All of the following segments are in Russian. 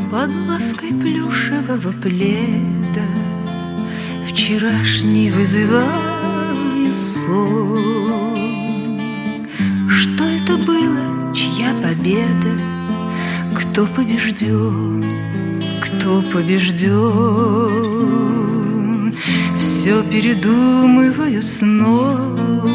Под лаской плюшевого пледа вчерашний вызываю сон. Что это было, чья победа? Кто побежден? Кто побежден? Все передумываю снова,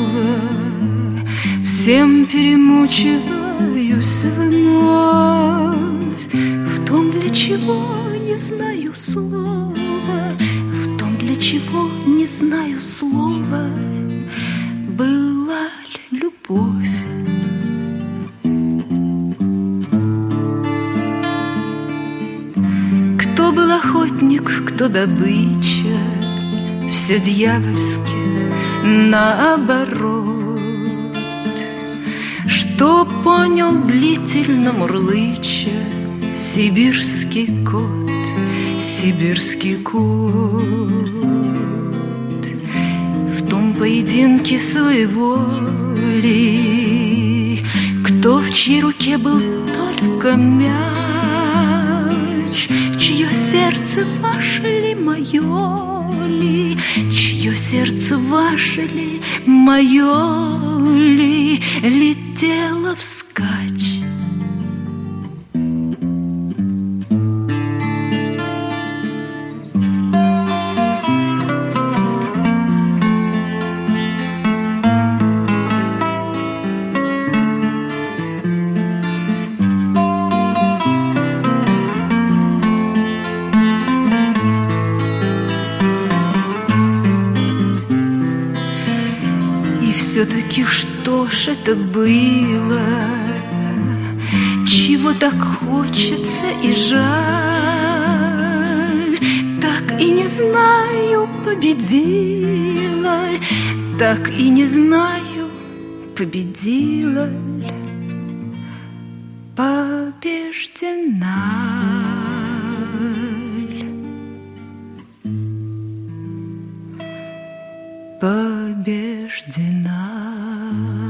всем перемучиваюсь вновь. В том, для чего не знаю слова, в том, для чего не знаю слова, была ли любовь. Кто был охотник, кто добыча, все дьявольски наоборот. Что понял длительно мурлыча сибирский кот, сибирский кот. В том поединке своеволии, кто в чьей руке был только мяч, чье сердце ваше ли, мое ли, чье сердце ваше ли, мое ли, летело вскачь. Все-таки что ж это было, чего так хочется и жаль? Так и не знаю, победила, так и не знаю, победила ли, побеждена ли, побеждена.